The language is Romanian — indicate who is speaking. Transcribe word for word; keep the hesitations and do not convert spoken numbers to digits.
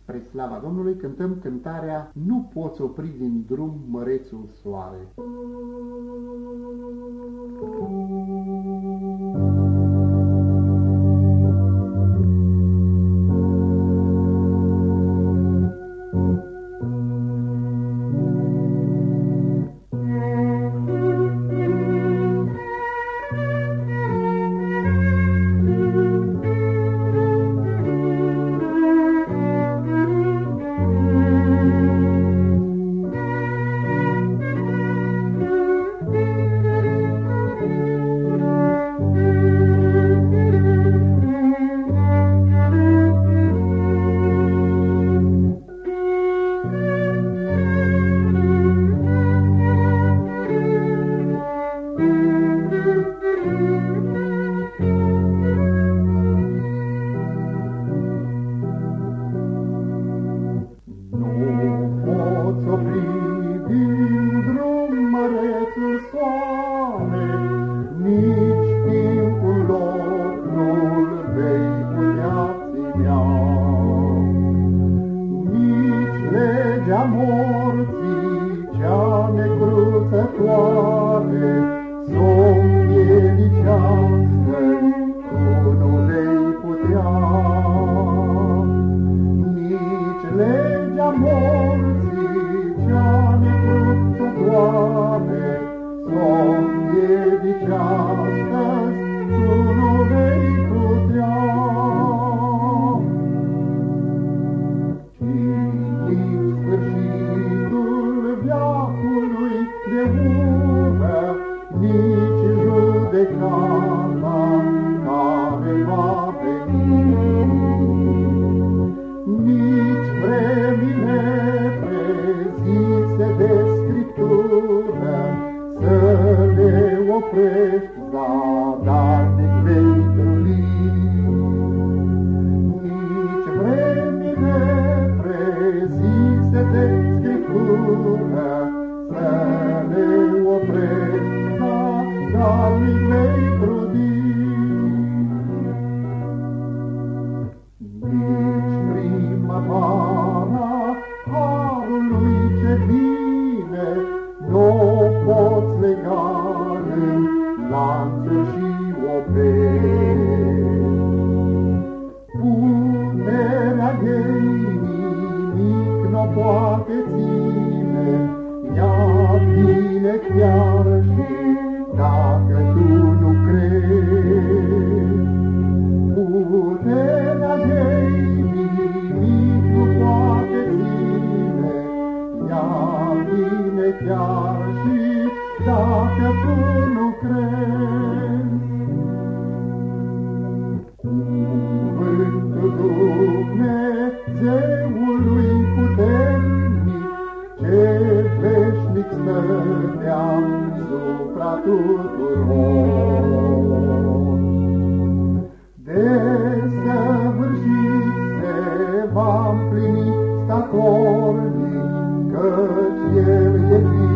Speaker 1: Spre slava Domnului cântăm cântarea Nu poți opri din drum mărețul soare. Morții cea necruțătoare s-o împiedicească, tu nu vei putea. Nici legea morții cea necruțătoare s-o împiedicească, tu nu vei putea. Nici judecata care va veni, nici vremile prezise de Scriptură să le oprești, zadarnic vei trăi. Nici vremile prezise de Scriptură să le oprești, dar mi vei trudi. Nici primăvara harului ce vine n-o poți lega în lanțuri și oprești. Puterea ei nimic n-o poate ține, ea vine chiar și dacă tu nu crezi. Puterea ei nimic nu poate ține, ea vine chiar și dacă tu nu crezi. Cuvântul Dumnezeului puternic, ce veșnic stătea supra tuturor, desăvârșit se va împlini statornic, căci El e